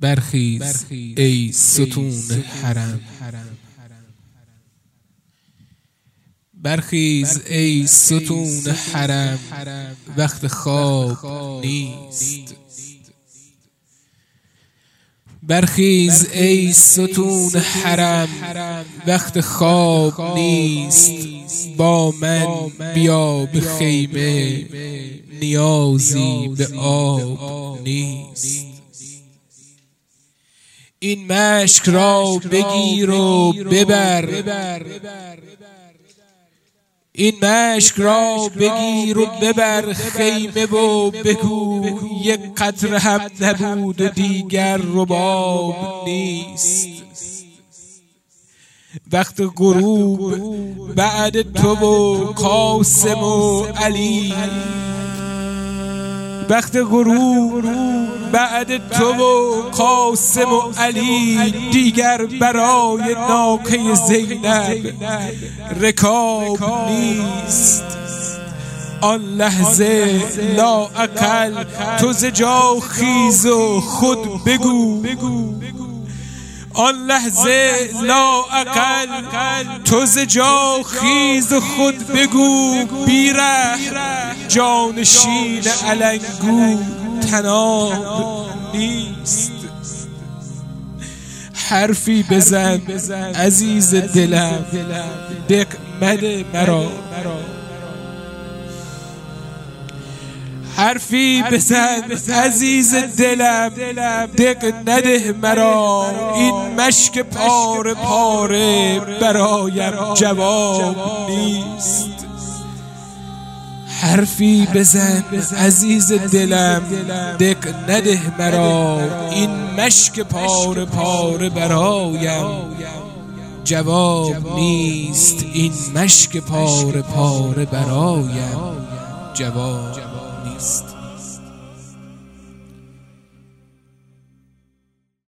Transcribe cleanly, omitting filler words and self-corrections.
برخیز ای ستون حرم، برخیز ای ستون حرم، وقت خواب نیست. برخیز ای ستون حرم، وقت خواب نیست. با من بیا به خیمه، نیازی به آب نیست. این مشک را بگیر و ببر، این مشک را بگیر و ببر خیمه و بگو یک قطره هم نبود و دیگر رباب نیست. وقت غروب بعد تو و قاسم و علی، وقت غروب بعد تو و قاسم و علی، دیگر برای ناقه زینب رکاب نیست. آن لحظه لااقل تو ز جا خیز و خود بگو، آن لحظه لااقل تو ز جا خیز و خود بگو، بیره جانشین علنگو طناب نیست. حرفی بزن عزیز دلم، دق مده مرا، حرفی بزن عزیز دلم، دق نده مرا. این مشک پاره پاره برایم جواب نیست. حرفی بزن عزیز دلم، دق نده مرا. این مشک پاره پاره برایم جواب نیست. این مشک پاره پاره برایم جواب نیست.